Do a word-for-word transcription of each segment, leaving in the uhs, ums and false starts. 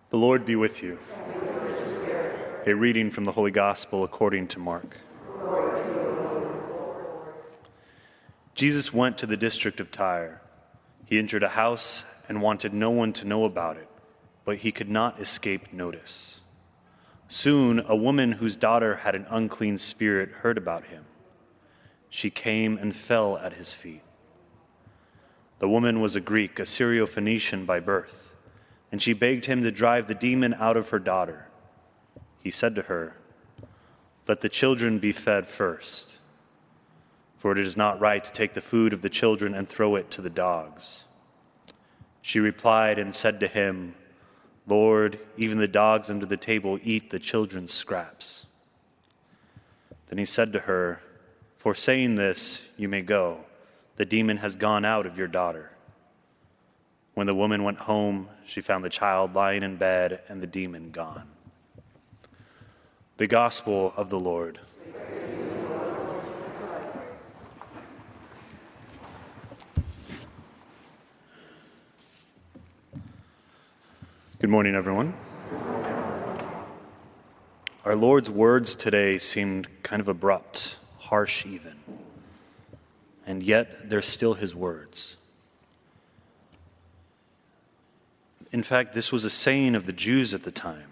The Lord be with you. A reading from the Holy Gospel according to Mark. Jesus went to the district of Tyre. He entered a house and wanted no one to know about it, but he could not escape notice. Soon a woman whose daughter had an unclean spirit heard about him. She came and fell at his feet. The woman was a Greek, a Syro-Phoenician by birth, and she begged him to drive the demon out of her daughter. He said to her, "Let the children be fed first, for it is not right to take the food of the children and throw it to the dogs." She replied and said to him, "Lord, even the dogs under the table eat the children's scraps." Then he said to her, "For saying this, you may go. The demon has gone out of your daughter." When the woman went home, she found the child lying in bed and the demon gone. The Gospel of the Lord. Good morning, everyone. Our Lord's words today seemed kind of abrupt, harsh even, and yet they're still his words. In fact, this was a saying of the Jews at the time.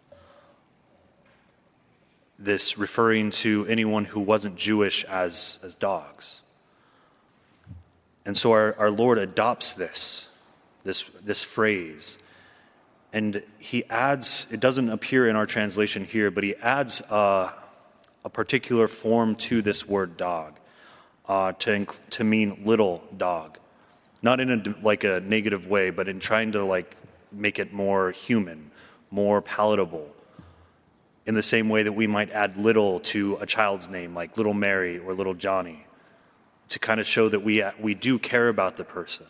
This referring to anyone who wasn't Jewish as, as dogs. And so our, our Lord adopts this, this, this phrase, and he adds, it doesn't appear in our translation here, but he adds a, a particular form to this word dog, uh, to, to mean little dog. Not in a, like a negative way, but in trying to like make it more human, more palatable. In the same way that we might add little to a child's name, like little Mary or little Johnny, to kind of show that we we do care about the person.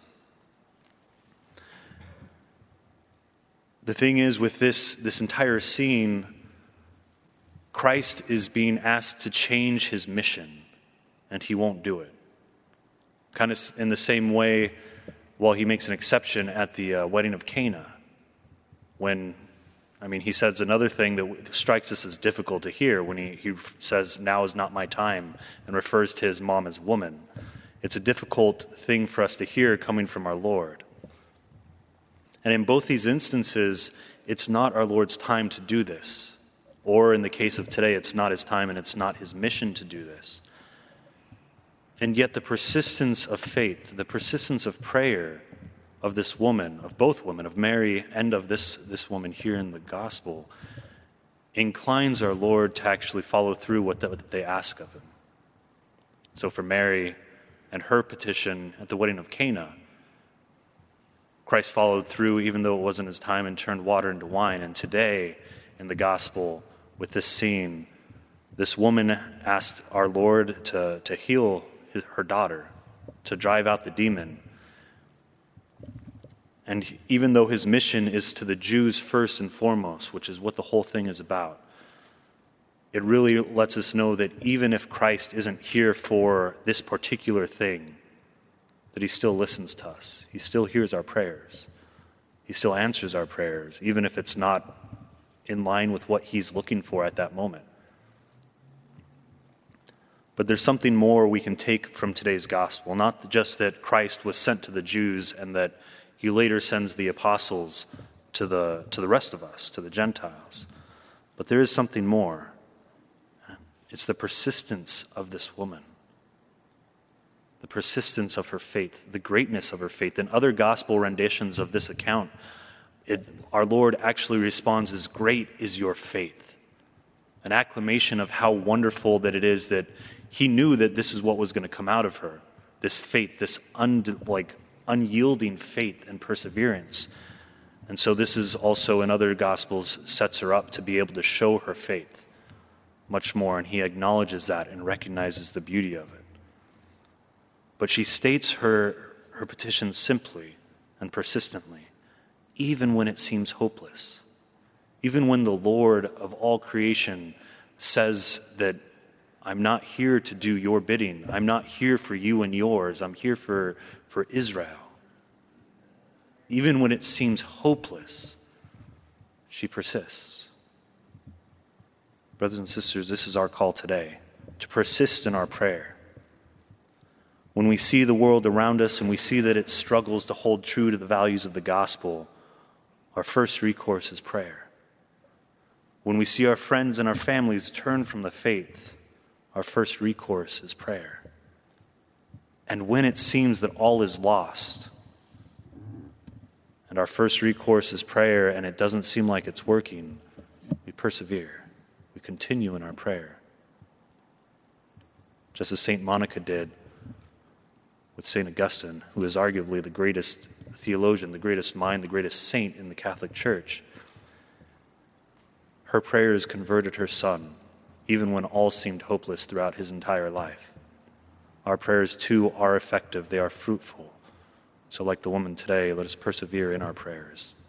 The thing is, with this, this entire scene, Christ is being asked to change his mission, and he won't do it. Kind of in the same way, well, he makes an exception at the uh, wedding of Cana, when, I mean, he says another thing that strikes us as difficult to hear when he, he says, "Now is not my time," and refers to his mom as woman. It's a difficult thing for us to hear coming from our Lord. And in both these instances, it's not our Lord's time to do this. Or in the case of today, it's not his time and it's not his mission to do this. And yet the persistence of faith, the persistence of prayer of this woman, of both women, of Mary and of this, this woman here in the gospel, inclines our Lord to actually follow through what, the, what they ask of him. So for Mary and her petition at the wedding of Cana, Christ followed through even though it wasn't his time and turned water into wine. And today in the gospel with this scene, this woman asked our Lord to, to heal his, her daughter, to drive out the demon. And even though his mission is to the Jews first and foremost, which is what the whole thing is about, it really lets us know that even if Christ isn't here for this particular thing, that he still listens to us. He still hears our prayers. He still answers our prayers, even if it's not in line with what he's looking for at that moment. But there's something more we can take from today's gospel, not just that Christ was sent to the Jews and that he later sends the apostles to the to the rest of us, to the Gentiles. But there is something more. It's the persistence of this woman. The persistence of her faith, the greatness of her faith. In other gospel renditions of this account, it, our Lord actually responds as, "Great is your faith." An acclamation of how wonderful that it is that he knew that this is what was going to come out of her. This faith, this un, like unyielding faith and perseverance. And so this is also in other gospels sets her up to be able to show her faith much more. And he acknowledges that and recognizes the beauty of it. But she states her, her petition simply and persistently, even when it seems hopeless. Even when the Lord of all creation says that I'm not here to do your bidding. I'm not here for you and yours. I'm here for, for Israel. Even when it seems hopeless, she persists. Brothers and sisters, this is our call today, to persist in our prayer. When we see the world around us and we see that it struggles to hold true to the values of the gospel, our first recourse is prayer. When we see our friends and our families turn from the faith, our first recourse is prayer. And when it seems that all is lost, and our first recourse is prayer, and it doesn't seem like it's working, we persevere. We continue in our prayer. Just as Saint Monica did with Saint Augustine, who is arguably the greatest theologian, the greatest mind, the greatest saint in the Catholic Church. Her prayers converted her son, even when all seemed hopeless throughout his entire life. Our prayers, too, are effective. They are fruitful. So like the woman today, let us persevere in our prayers.